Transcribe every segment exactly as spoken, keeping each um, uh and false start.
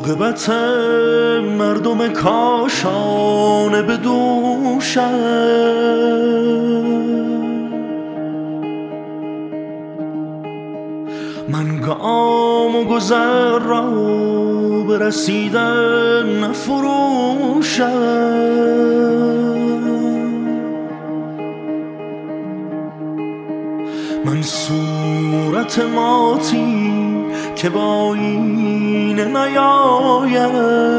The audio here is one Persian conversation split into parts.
عاقبت مردم کاشانه به دوشم. من گام و گذر را به رسیدن نفروشم. من صورت ماتی که با آینه نیاید،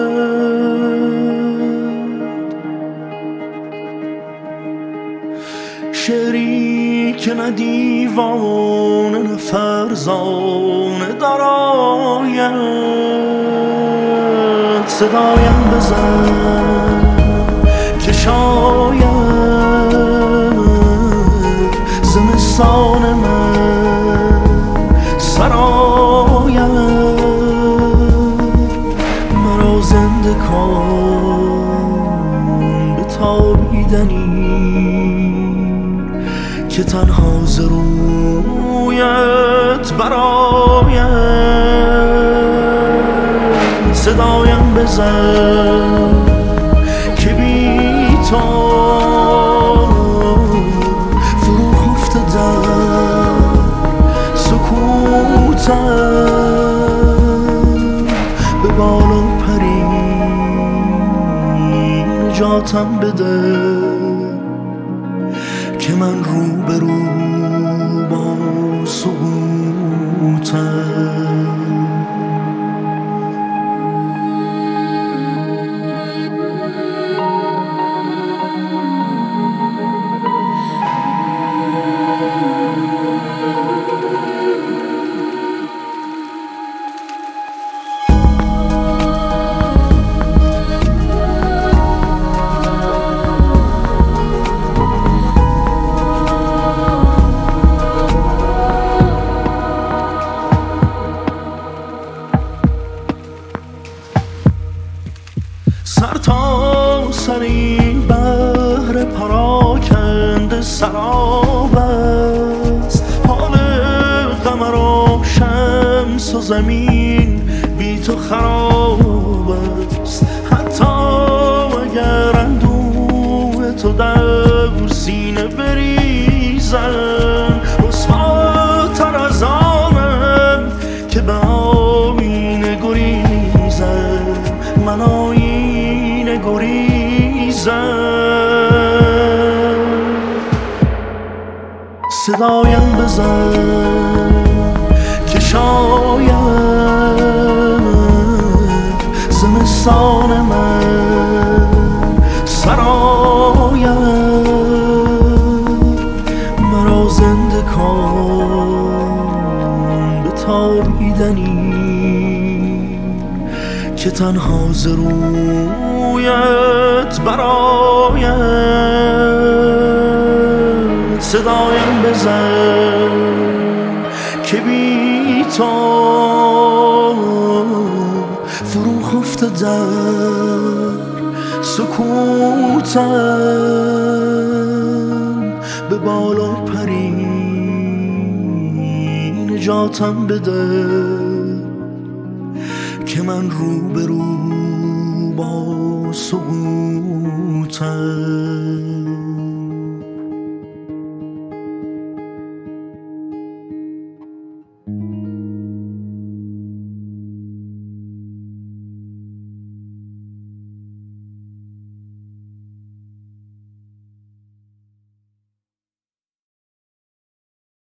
شعری که نه دیوانه نه فرزانه دراید. صدایم بزن که شاید زمستان من سراید. مرا زنده کن به تابیدنی که تنها ز رویت براید. صدایم بزن که بی تو فرو خفته در سکوتم. به بالا پری نجاتم بده که من رو به رو با سقوطم. سر تا سر این بحر پراکنده سراب است. حال قمر و شمس و زمین بی تو خراب است. حتی اگر اندوه تو در سینه بریزم، رسواتر از آنم که به آینه گریزم. من آینه گریزم. صدایم بزن که شاید زمستان من سراید. مرا زنده کن به تابیدنی که تنها ز رویت براید. صدایم بزن که بی تو فرو خفته در سکوتم. به بالا پری نجاتم بده که من رو به رو با سقوطم.